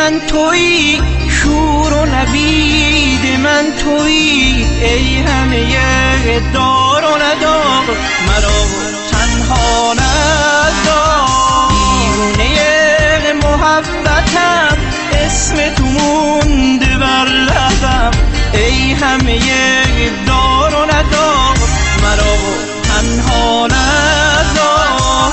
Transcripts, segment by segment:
من تویی، شور و نوید من تویی، ای همه دار و ندار مرا تنها نذار. دیوانه محبتم، اسم تو مونده بر لبم، ای همه دار و ندار مرا تنها نذار.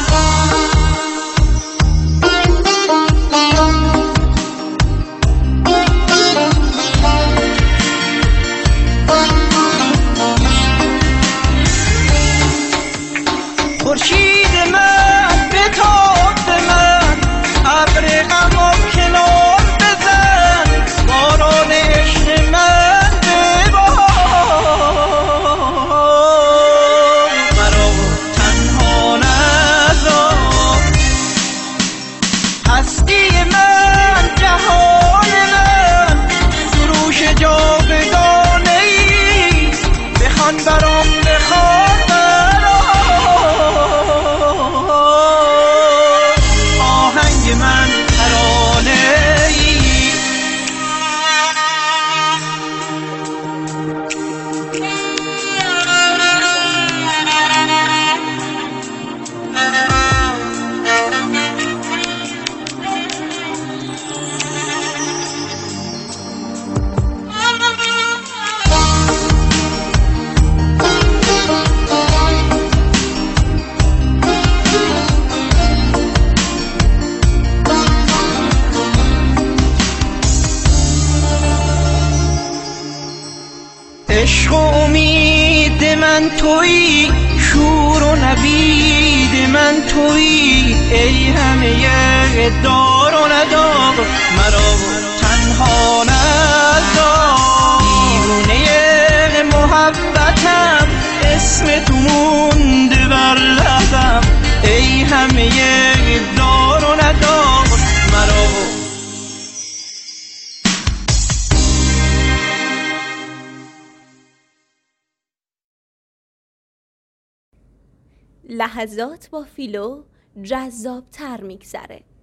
خورشید من بتاب به من، ابر غم و کنار بزن، باران عشق من ببار، مرا تنها نذار. هستی من، جهان من، سروش جاودانه ای، بخوان برام بخوان من ترانه ای. عشق و امید من تویی، شور و نوید من تویی، ای همه دار و ندار مرا تنها نذار. دیوانه محبتم، اسم تو مونده بر لبم، ای همه دار و ندار مرا. لحظات با فیلو جذاب‌تر می‌گذره.